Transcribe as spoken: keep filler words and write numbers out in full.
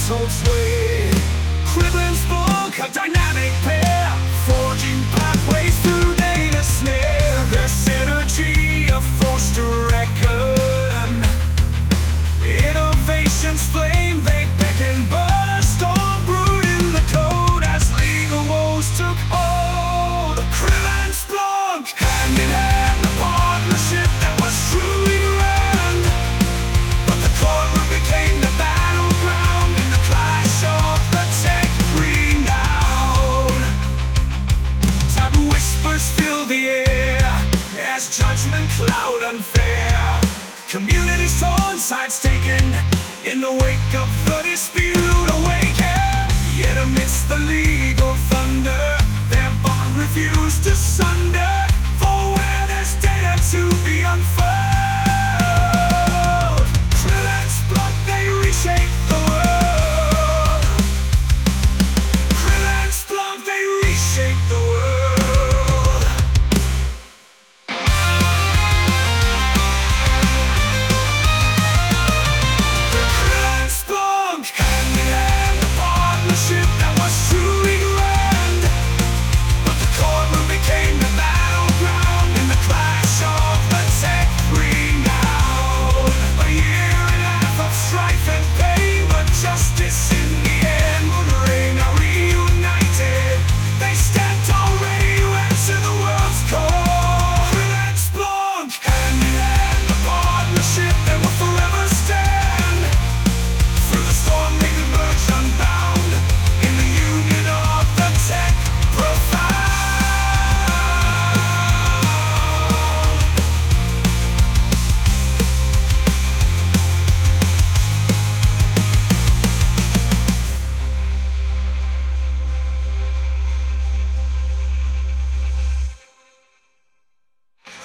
hold sway. Crib and Spunk, a dynamic pair, forging pathways through data snare. Their synergy, a force to reckon. Innovation's flame, they beckon, burst on brewed in the code as legal woes took hold. Crib and Spunk, hand in hand, a partnership that was truly grand. But the courtroom became the battleground in the clash of the tech renown. Taboo whispers fill the air as judgment cloud unfair. Communities torn, sides taken in the wake of the